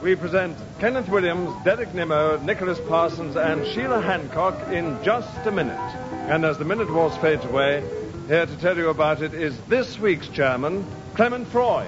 we present Kenneth Williams, Derek Nimmo, Nicholas Parsons, and Sheila Hancock in Just a Minute. And as the minute horse fades away, here to tell you about it is this week's chairman, Clement Freud.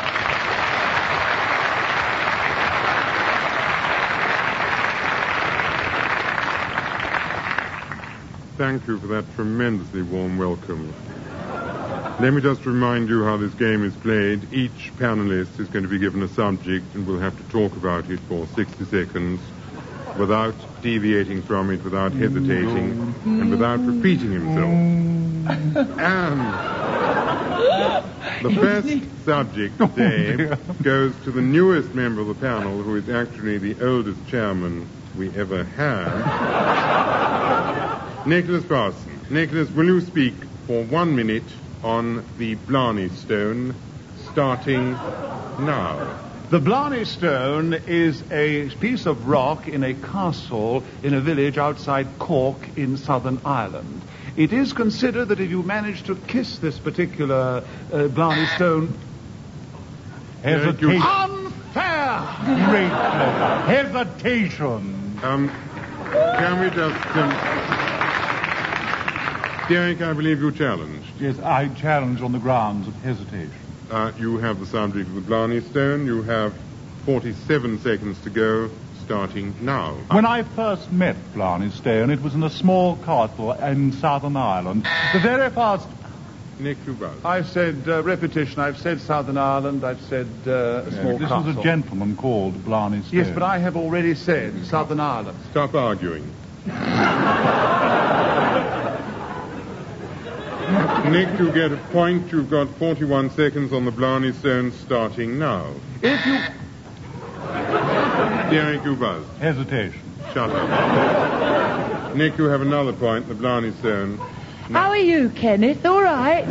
Thank you for that tremendously warm welcome. Let me just remind you how this game is played. Each panelist is going to be given a subject and will have to talk about it for 60 seconds without deviating from it, without hesitating, and without repeating himself. And the first subject today goes to the newest member of the panel, who is actually the oldest chairman we ever had, Nicholas Parsons. Nicholas, will you speak for 1 minute on the Blarney Stone, starting now? The Blarney Stone is a piece of rock in a castle in a village outside Cork in Southern Ireland. It is considered that if you manage to kiss this particular Blarney Stone... Hesitation. Unfair! Great pleasure. Hesitation. Can we just... Derek, I believe you challenged. Yes, I challenge on the grounds of hesitation. You have the subject of the Blarney Stone. You have 47 seconds to go, starting now. When I first met Blarney Stone, it was in a small castle in Southern Ireland. The very first... Nick, you both. I've said repetition. I've said Southern Ireland. I've said a small castle. This was a gentleman called Blarney Stone. Yes, but I have already said Southern Ireland. Stop arguing. Nick, you get a point. You've got 41 seconds on the Blarney Stone, starting now. If you... Derek, you buzz. Hesitation. Shut up. Nick, you have another point, the Blarney Stone. How are you, Kenneth? All right?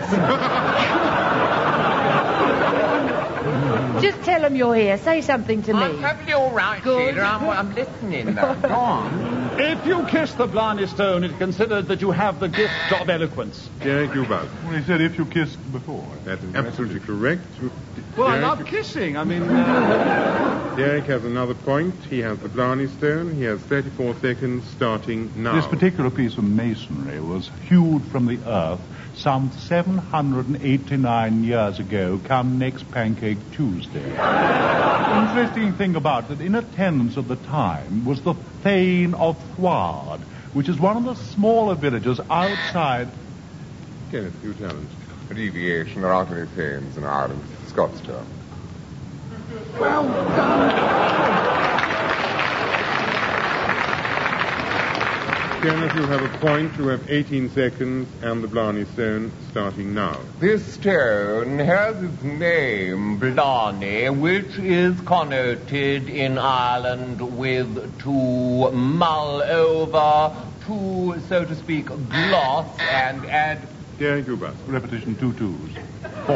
Just tell them you're here. Say something to me. I'm perfectly all right, Sheila. I'm listening, though. Go on. If you kiss the Blarney Stone, it's considered that you have the gift of eloquence. Derek, you buzz. Well, he said if you kissed before. That's absolutely correct. Well, Derek, I love kissing. I mean... Derek has another point. He has the Blarney Stone. He has 34 seconds, starting now. This particular piece of masonry was hewed from the earth some 789 years ago, come next Pancake Tuesday. Interesting thing about it, in attendance at the time was the Thane of Thward, which is one of the smaller villages outside... Kenneth, you challenge. Abbreviation, there aren't any Thames in Ireland. Scots term. Well done. Kenneth, you have a point. You have 18 seconds, and the Blarney Stone starting now. This stone has its name, Blarney, which is connoted in Ireland with to mull over, to, so to speak, gloss and add... Derek, you buzz. Repetition, 2 twos. 4.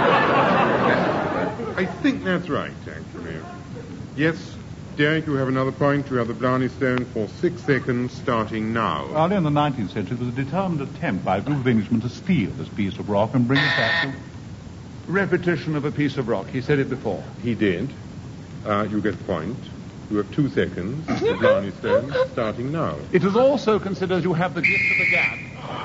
I think that's right, actually. Yes, Derek, you have another point. You have the Blarney Stone for 6 seconds, starting now. Early in the 19th century, there was a determined attempt by a group of Englishmen to steal this piece of rock and bring it back to... Repetition of a piece of rock. He said it before. He did. You get the point. You have 2 seconds. The Blarney Stone, starting now. It is also considered you have the gift of the gab.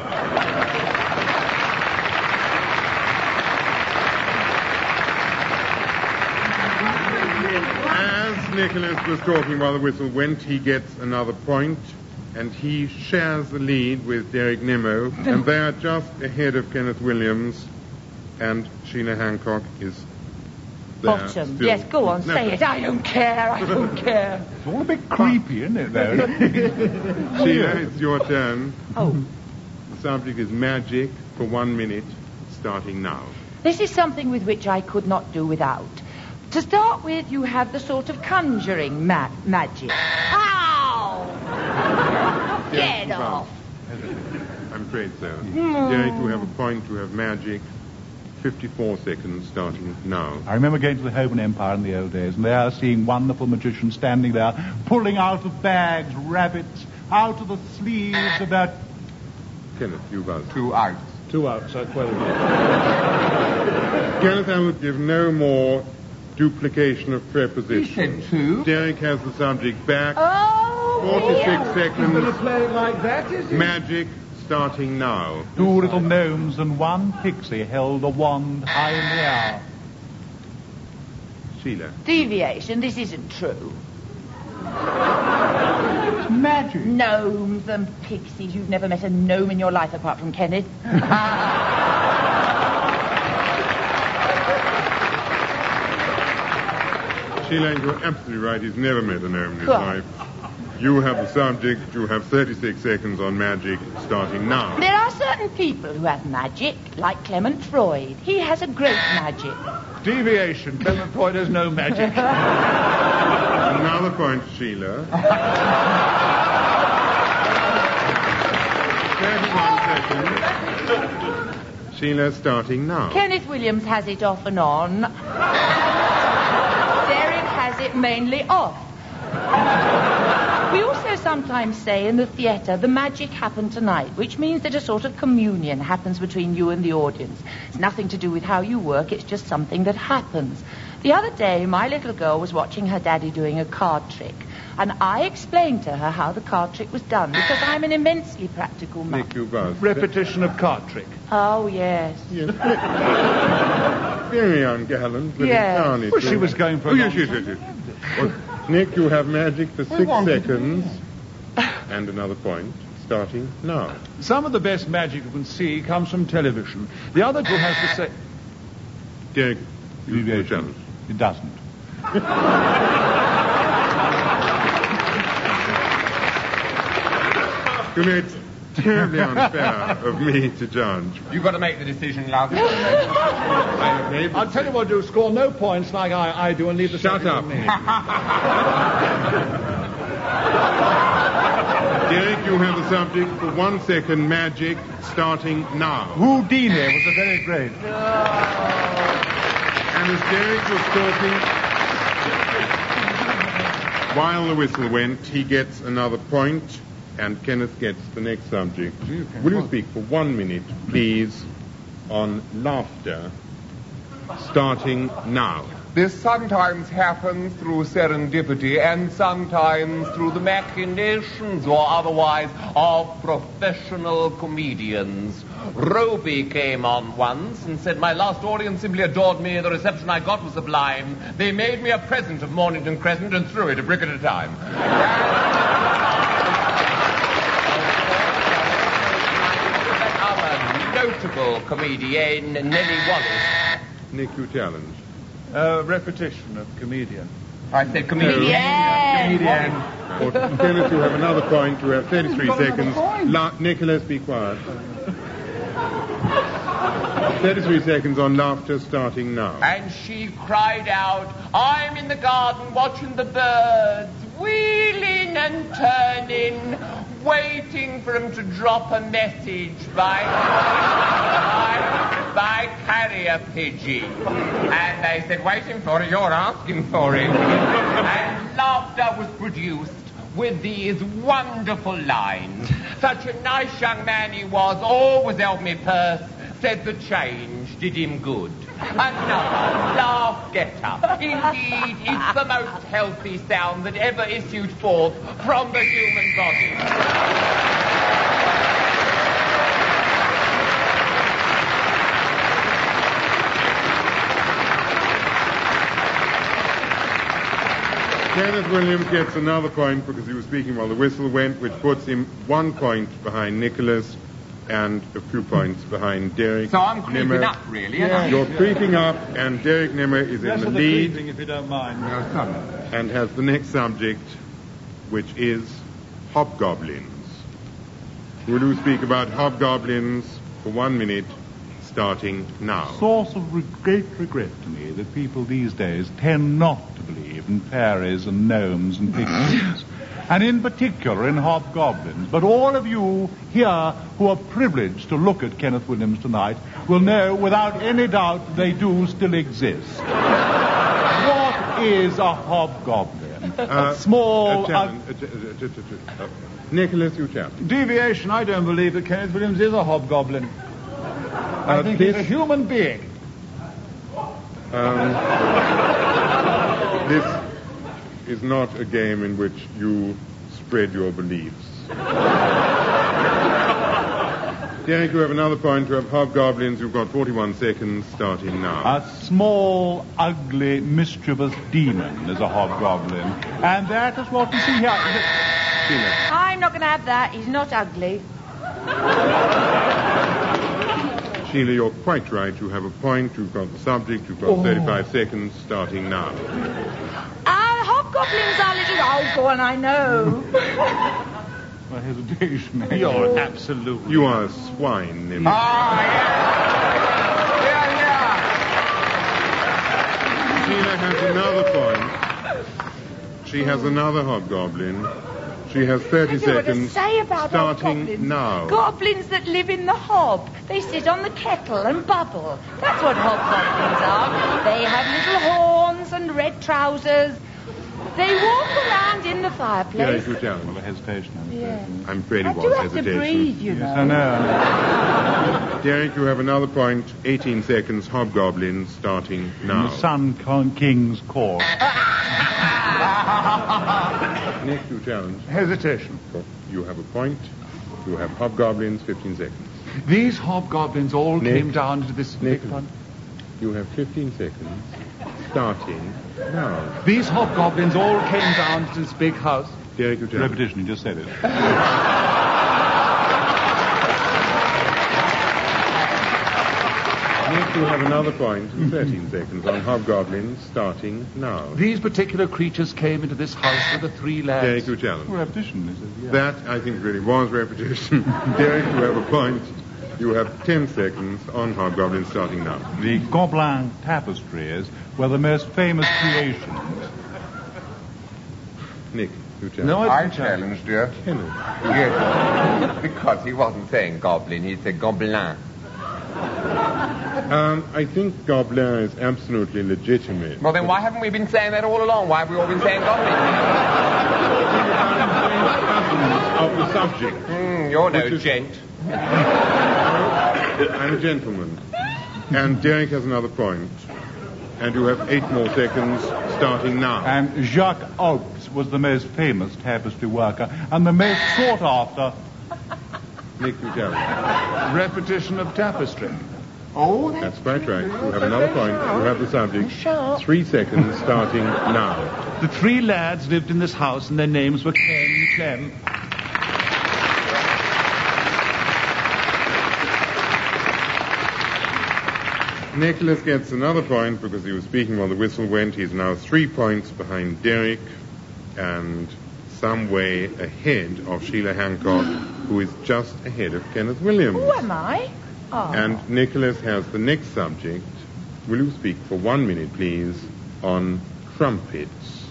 Nicholas was talking while the whistle went. He gets another point, and he shares the lead with Derek Nimmo, and they are just ahead of Kenneth Williams, and Sheila Hancock is there. Bottom. Still. Yes, go on, say it. I don't care. It's all a bit creepy, isn't it, though? Sheila, it's your turn. Oh. The subject is magic for 1 minute, starting now. This is something with which I could not do without. To start with, you have the sort of conjuring magic. Ow! Get off. I'm afraid so. Derek, you have a point. You have magic. 54 seconds, starting now. I remember going to the Homan Empire in the old days, and there seeing wonderful magicians standing there, pulling out of bags rabbits, out of the sleeves of that... Kenneth, you buzz. 2 outs. 2 outs, I quote. Kenneth, I would give no more duplication of prepositions. He said two. Derek has the subject back. Oh, 46 dear. Going to seconds. play it like that, is he? Magic starting now. 2 little gnomes and 1 pixie held a wand high in the air. Sheila. Deviation, this isn't true. It's magic. Gnomes and pixies. You've never met a gnome in your life apart from Kenneth. Sheila, you're absolutely right. He's never met a gnome in his Cool. life. You have the subject. You have 36 seconds on magic starting now. There are certain people who have magic, like Clement Freud. He has a great magic. Deviation. Clement Freud has no magic. Another point, Sheila. 31 seconds. Sheila starting now. Kenneth Williams has it off and on. Derek has it mainly off. We also sometimes say in the theatre, the magic happened tonight, which means that a sort of communion happens between you and the audience. It's nothing to do with how you work, it's just something that happens. The other day, my little girl was watching her daddy doing a card trick, and I explained to her how the card trick was done, because I'm an immensely practical man. Nick, you buzz. Repetition of card trick. Oh, yes. Yes. Very ungallant. Very Yes. tarnished. Well, she was going for a Oh, yes, long yes, yes, yes. Well, Nick, you have magic for 6 seconds. And another point starting now. Some of the best magic you can see comes from television. The other two has to say... Derek, you Deviation. challenge. It doesn't. You know, it's terribly unfair of me to judge. You've got to make the decision, love. I'll tell you what, do score no points like I do and leave the Shut second up. to me. Derek, you have the subject for 1 second. Magic starting now. Houdini was a very great. And as Derek was talking, while the whistle went, he gets another point, and Kenneth gets the next subject. Will you speak for 1 minute, please, on laughter starting now? This sometimes happens through serendipity and sometimes through the machinations or otherwise of professional comedians. Roby came on once and said, "My last audience simply adored me. The reception I got was sublime. They made me a present of Mornington Crescent and threw it a brick at a time." Our notable comedian, Nellie Wallace. Nick, you challenge. Repetition of comedian. I said comedian. Comedian. Or, Kenneth, you have another point. You have 33 seconds. Nicholas, be quiet. 33 seconds on laughter starting now. And she cried out, "I'm in the garden watching the birds, wheeling and turning, waiting for him to drop a message by carrier pigeon." And they said, "Waiting for it, you're asking for it." And laughter was produced with these wonderful lines. "Such a nice young man he was, always held me purse, said the change did him good." Another laugh getter. Indeed, it's the most healthy sound that ever issued forth from the human body. Kenneth Williams gets another point because he was speaking while the whistle went, which puts him 1 point behind Nicholas and a few points behind Derek So I'm creeping Nimmer. up, really, aren't I? You're creeping up, and Derek Nimmer is Less in the of the lead creeping, if you don't mind. and has the next subject, which is hobgoblins. Will you speak about hobgoblins for 1 minute, starting now? Source of great regret to me that people these days tend not to believe in fairies and gnomes and pixies, and in particular in hobgoblins. But all of you here who are privileged to look at Kenneth Williams tonight will know without any doubt they do still exist. What is a hobgoblin? A small... Nicholas, you challenge. Deviation, I don't believe that Kenneth Williams is a hobgoblin. I think he's a human being. This is not a game in which you spread your beliefs. Derek, you have another point. You have hobgoblins. You've got 41 seconds starting now. A small, ugly, mischievous demon is a hobgoblin. And that is what we see here. Sheila. I'm not going to have that. He's not ugly. Sheila, you're quite right. You have a point. You've got the subject. You've got 35 seconds starting now. Hobgoblins are little... Oh, go on, I know. No hesitation. You're absolutely... You are a swine, Nim. Sheila has another point. She has another hobgoblin. She has 30 seconds. What to say about starting hobgoblins. now. Goblins that live in the hob. They sit on the kettle and bubble. That's what hobgoblins are. They have little horns and red trousers. They walk around in the fireplace. Derek, you challenge. Well, a hesitation. Yeah. I'm afraid it I do was have hesitation. to breathe, you know. Yes, I know. Derek, you have another point. 18 seconds. Hobgoblin starting now. The Sun King's court. Nick, you challenge. Hesitation. You have a point. You have hobgoblins. 15 seconds. These hobgoblins all Nick. came down to this Nick. big one. You have 15 seconds. Starting now. These hobgoblins all came down to this big house. Derek, you challenge. Repetition, you just said it. Nick, you have another point. 13 seconds on hobgoblins. Starting now. These particular creatures came into this house with the three lads. Derek, you challenge. Repetition, is it? Yeah. That, I think, really was repetition. Derek, you have a point. You have 10 seconds on hobgoblins starting now. The Gobelin tapestries were the most famous creations. Nick, you challenge. No, I challenged you. Kenneth. Yes. Because he wasn't saying goblin, he said gobelin. I think Gobelin is absolutely legitimate. Well, then why haven't we been saying that all along? Why have we all been saying goblin? Of the subject. You're no Which is- gent. I'm a gentleman. And Derek has another point. And you have 8 more seconds starting now. And Jacques Oaks was the most famous tapestry worker and the most sought after. Nick, you challenge. repetition of tapestry. Oh, That's quite right. You have another point. You have the subject. 3 seconds starting now. The three lads lived in this house and their names were Ken and Clem. Nicholas gets another point because he was speaking while the whistle went. He's now 3 points behind Derek and some way ahead of Sheila Hancock, who is just ahead of Kenneth Williams. who am I? Oh. And Nicholas has the next subject. Will you speak for 1 minute, please, on crumpets?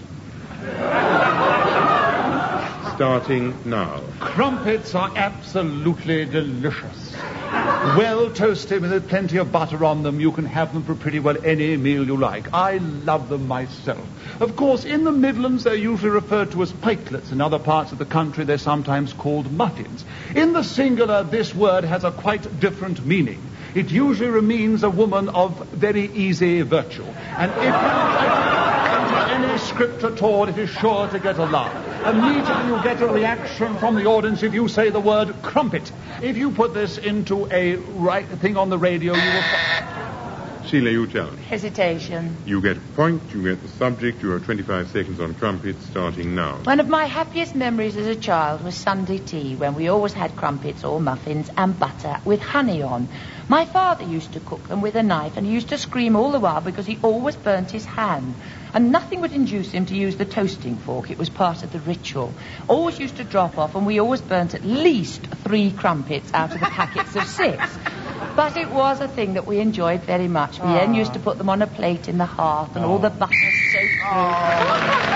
Starting now. Crumpets are absolutely delicious. Well toasted with plenty of butter on them. You can have them for pretty well any meal you like. I love them myself. Of course, in the Midlands, they're usually referred to as pikelets. In other parts of the country, they're sometimes called muffins. In the singular, this word has a quite different meaning. It usually means a woman of very easy virtue. And if you any script at all, it is sure to get a laugh. Immediately you get a reaction from the audience if you say the word crumpet. If you put this into a right thing on the radio, you will... Sheila, you challenge. Hesitation. You get a point, you get the subject, you have 25 seconds on crumpets, starting now. One of my happiest memories as a child was Sunday tea, when we always had crumpets or muffins and butter with honey on. My father used to cook them with a knife, and he used to scream all the while because he always burnt his hand. And nothing would induce him to use the toasting fork. It was part of the ritual. Always used to drop off, and we always burnt at least 3 crumpets out of the packets of 6. But it was a thing that we enjoyed very much. We then used to put them on a plate in the hearth, and all the butter soaked through.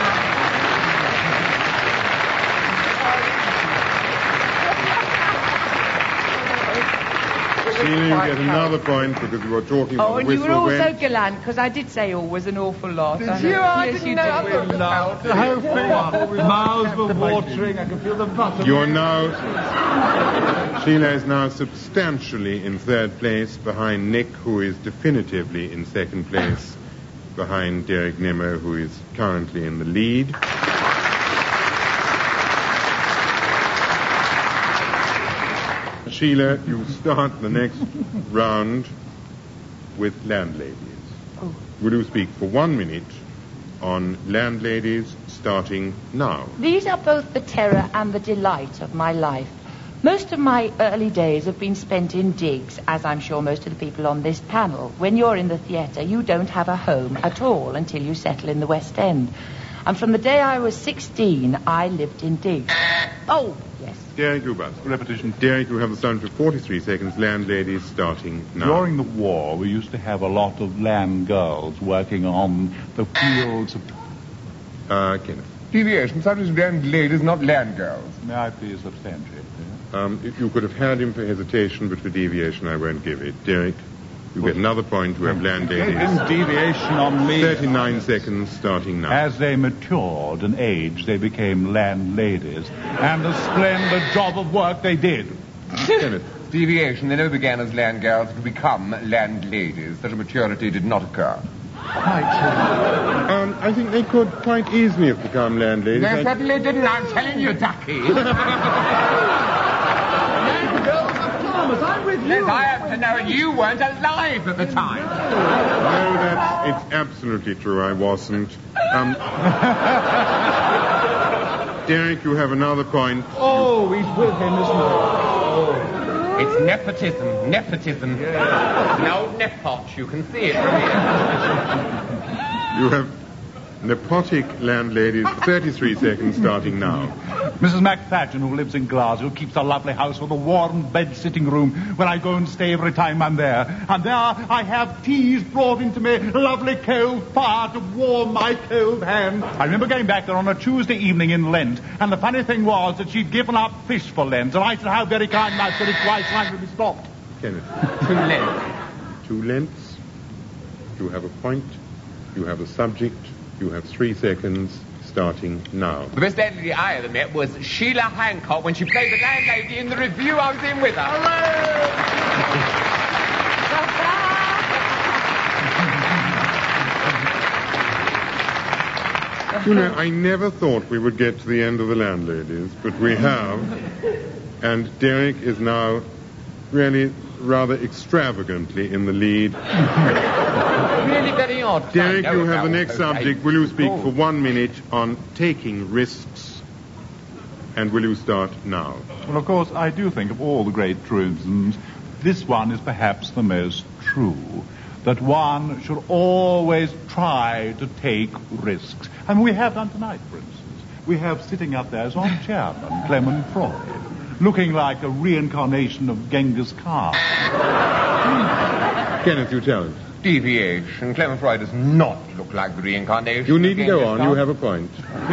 Sheila, you get another point because you were talking Oh, while the and you whistle were also went. gallant, because I did say always an awful lot. Did I you? know. I Yes, didn't you know. did. I thought we laughed. The whole thing. Mouths were watering. I could feel the butter. You are now... Sheila is now substantially in 3rd place behind Nick, who is definitively in 2nd place. behind Derek Nimmo, who is currently in the lead. Sheila, you start the next round with landladies. Oh. Will you speak for 1 minute on landladies starting now? These are both the terror and the delight of my life. Most of my early days have been spent in digs, as I'm sure most of the people on this panel. When you're in the theatre, you don't have a home at all until you settle in the West End. And from the day I was 16, I lived in digs. Oh, yes. Derek, you buzz. Repetition. Derek, you have the sound for 43 seconds. Landladies starting now. During the war, we used to have a lot of land girls working on the fields of... Kenneth. Deviation. Such as landladies, not land girls. May I please substantiate? If you could have had him for hesitation, but for deviation, I won't give it. Derek, you get another point to have landladies. Deviation on me. 39 seconds starting now. As they matured and aged, they became landladies. And a splendid job of work they did. Kenneth. Deviation. They never began as land girls to become landladies. Such a maturity did not occur. I think they could quite easily have become landladies. They certainly didn't. I'm telling you, Ducky. I'm with you. Yes, I have to know you weren't alive at the time. No, it's absolutely true. I wasn't. Derek, you have another point. Oh, he's with him, isn't he? Oh. It's nepotism. Nepotism. Yeah. No nepot. You can see it from here. You have nepotic landladies. 33 seconds starting now. Mrs. McFadgen, who lives in Glasgow, keeps a lovely house with a warm bed-sitting room where I go and stay every time I'm there. And there I have teas brought into me, a lovely cold fire to warm my cold hand. I remember going back there on a Tuesday evening in Lent, and the funny thing was that she'd given up fish for Lent, and I said, how very kind, and I said it twice, and I would be stopped. Kenneth. 2 Lents. 2 lengths. You have a point. You have a subject. You have 3 seconds starting now. The best landlady I ever met was Sheila Hancock when she played the landlady in the review I was in with her. You know, I never thought we would get to the end of the landladies, but we have. And Derek is now really rather extravagantly in the lead. Really very odd. Derek, you have the next subject. Will you speak for 1 minute on taking risks? And will you start now? Well, of course, I do think of all the great truisms, this one is perhaps the most true, that one should always try to take risks. And we have done tonight, for instance. We have sitting up there as our chairman, Clement Freud, looking like a reincarnation of Genghis Khan. Kenneth, you tell us. Deviation. Clement Freud does not look like the reincarnation. You needn't go on. You have a point.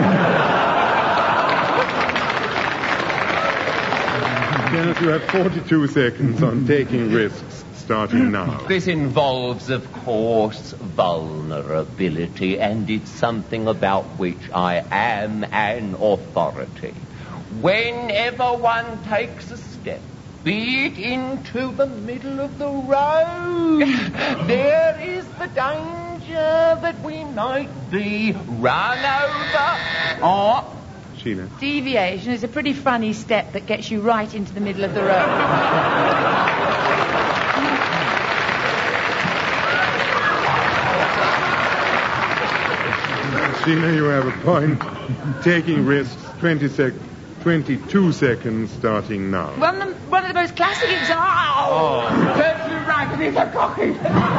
Kenneth, you have 42 seconds on taking risks starting now. This involves, of course, vulnerability, and it's something about which I am an authority. Whenever one takes a step, be it into the middle of the road, there is the danger that we might be run over or... Sheila. Deviation is a pretty funny step that gets you right into the middle of the road. Sheila, you have a point. Taking risks, 22 seconds starting now. One of the most classic examples. Serves you right, and he's a cocky.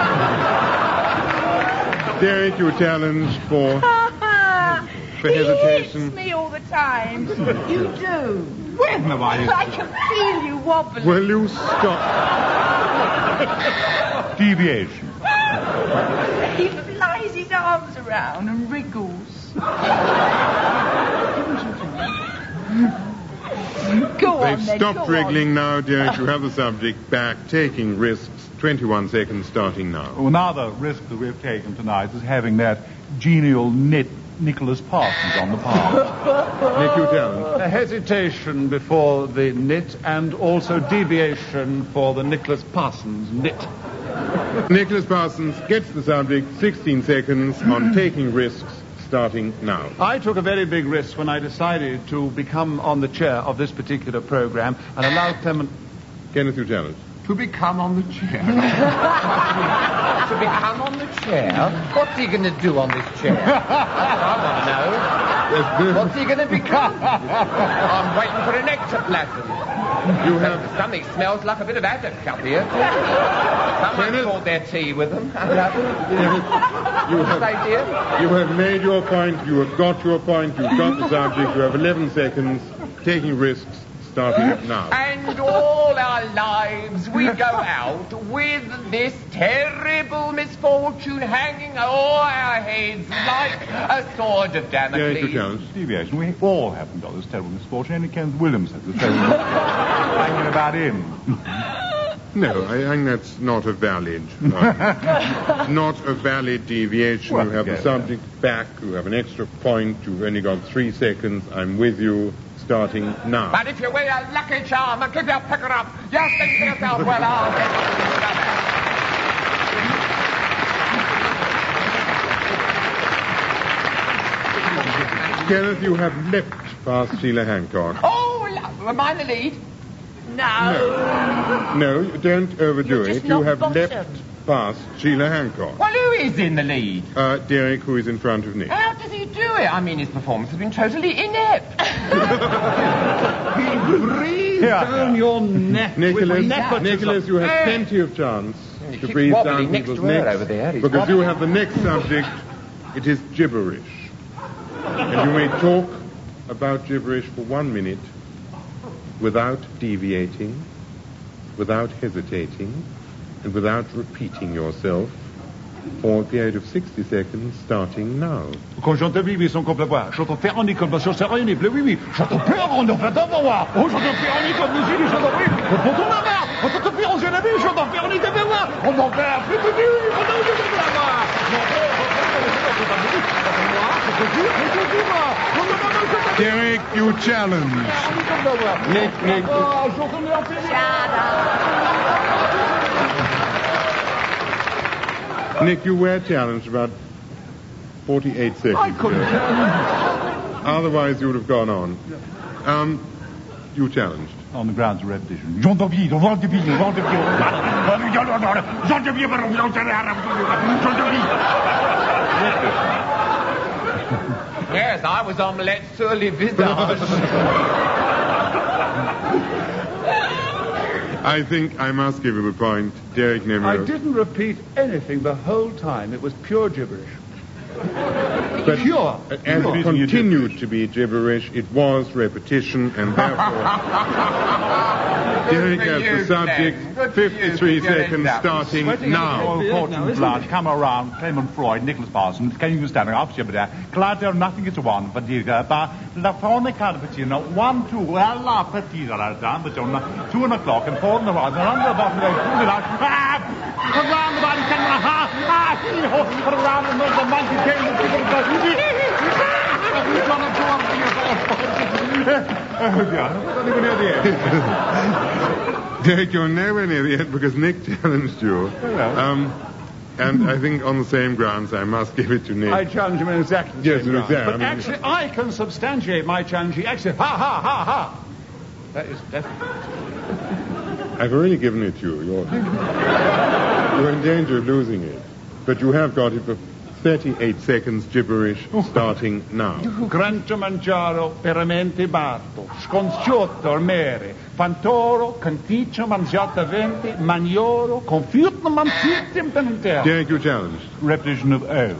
Derek, you challenge for hesitation. He hits me all the time. You do. When have I... I can feel you wobbling. Will you stop? Deviation. He flies his arms around and wriggles. Go on, They've then. stopped go wriggling on. now, Derek. You have the subject back. Taking risks, 21 seconds starting now. Well, another risk that we've taken tonight is having that genial Nicholas Parsons on the panel. Nick, you tell A hesitation before the knit and also deviation for the Nicholas Parsons knit. Nicholas Parsons gets the subject, 16 seconds on taking risks, starting now. I took a very big risk when I decided to become on the chair of this particular program and allow Clement... Kenneth, you challenge. To become on the chair. To become on the chair? What's he going to do on this chair? I want to know. What's he going to become? I'm waiting for an ectoplasm. You have... Something smells like a bit of addict up here. Someone poured their tea with them. You have made your point, you have got your point, you've got the subject, you have 11 seconds, taking risks, starting now. And all our lives we go out with this terrible misfortune hanging o'er our heads like a sword of Damocles. Yeah, you challenge. Deviation. We all haven't got this terrible misfortune. Only Kenneth Williams has this terrible misfortune. Hanging about him. No, I think that's not a valid, deviation. Well, you have the subject back, you have an extra point, you've only got 3 seconds, I'm with you, starting now. But if you wear a lucky charm and keep your picker up, you'll think to yourself, well, I'll get Kenneth, you have leapt past Sheila Hancock. Oh, am I in the lead? No, don't overdo it. You have leapt past Sheila Hancock. Well, who is in the lead? Derek, who is in front of Nick. How does he do it? I mean, his performance has been totally inept. Breathe down your neck. Nicholas, you have plenty of chance to breathe down people's necks over there. because you have the next subject. It is gibberish. And you may talk about gibberish for 1 minute without deviating, without hesitating, and without repeating yourself for a period of 60 seconds starting now. Quand j'entends oui, son complet voir. J'entends faire en école, parce que c'est rien, oui. J'entends faire en fait voir. Oh, j'entends faire en école, musique, j'entends oui. On peut tout la voir. On peut faire en jeune ami, j'entends faire en école, voir. On va faire plus de vie, on va la voir. Derek, you challenge. Nick. Nick, you were challenged about 48 seconds I couldn't. Otherwise, you would have gone on. You challenged. On the grounds of repetition. Yes, I was omelette sur le visage. I think I must give him a point. Derek Nimmo. I didn't repeat anything the whole time. It was pure gibberish. But pure. As it continued to be gibberish, it was repetition, and therefore Derek has the subject. 53 seconds starting now. Important blood. Come around. Clement Freud, Nicholas Parsons. Can you stand up? Claudio, nothing is one. But la fone carpetino. 1, 2. Alla petita la dame. 2 o'clock. And 4 in the right. Around the bottom. Around the body. Around the monkey game. Derek, you're nowhere near the end because Nick challenged you. And I think on the same grounds, I must give it to Nick. I challenge him in exactly the same grounds. Exactly. But actually, I can substantiate my challenge. He actually, ha. That is definitely... I've already given it to you. You're in danger of losing it. But you have got it for 38 seconds gibberish starting now. Grancio mangiaro, veramente barto, sconciotto ormere, fantoro, canticcio, mangiata venti, manioro, confiutno manzitim penintero. Derek, you challenged. Repetition of O.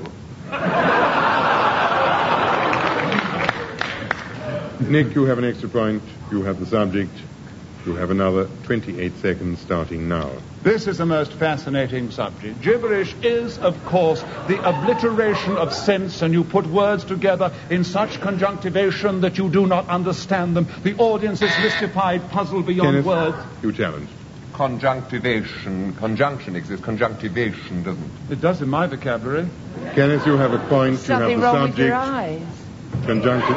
Nick, you have an extra point. You have the subject. You have another 28 seconds starting now. This is a most fascinating subject. Gibberish is, of course, the obliteration of sense, and you put words together in such conjunctivation that you do not understand them. The audience is mystified, puzzled beyond Kenneth, words. You challenged. Conjunctivation. Conjunction exists. Conjunctivation doesn't. It does in my vocabulary. Kenneth, you have a point. Something you have the wrong subject. with your eyes. Conjunctive.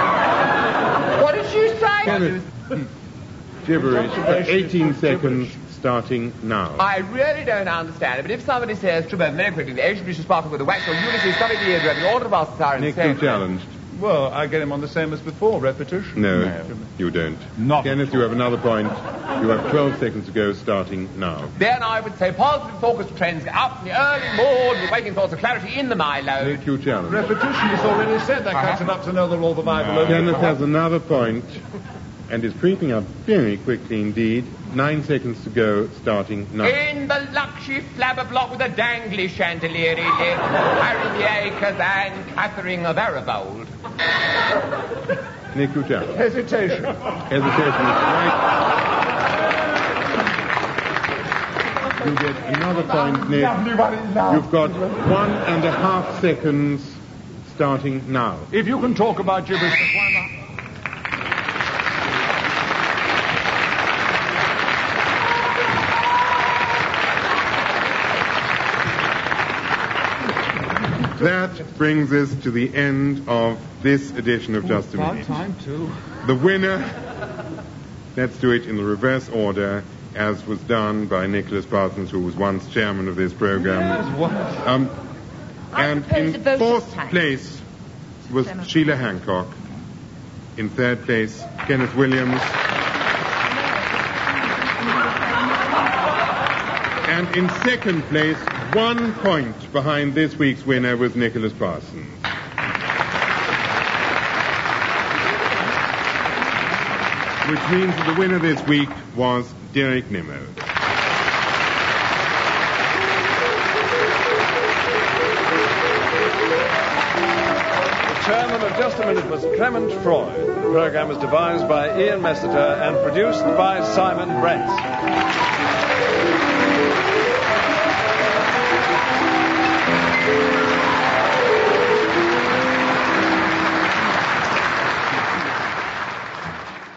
What did you say? Kenneth. Gibberish. 18 seconds starting now. I really don't understand it, but if somebody says, Tribble, very quickly, the ancient British sparkle with the wax or Ulysses, somebody the eardrum, the order of our siren. Nick, you challenged. Well, I get him on the same as before, repetition. No, you don't. Not Kenneth, you have another point. You have 12 seconds to go, starting now. Then I would say positive focused trends get up in the early morn with waking thoughts of clarity in the Milo. Nick, you challenge. Repetition is already said. That cuts enough to know that all the Bible. Kenneth has another point and is creeping up very quickly indeed. 9 seconds to go, starting now. In the luxury flabber block with a dangly chandelier, Harry the Acres and Catherine of Aribold. Nick, you challenge. Hesitation. Hesitation is right. You get another point, Nick. You've got 1.5 seconds, starting now. If you can talk about gibberish, why not? That brings us to the end of this edition of Just a Minute. Time too. The winner, let's do it in the reverse order, as was done by Nicholas Parsons, who was once chairman of this program. And in fourth place was Sheila Hancock. In third place, Kenneth Williams. And in second place, 1 point behind this week's winner was Nicholas Parsons. Which means that the winner this week was Derek Nimmo. The chairman of Just a Minute was Clement Freud. The program was devised by Ian Messiter and produced by Simon Brett.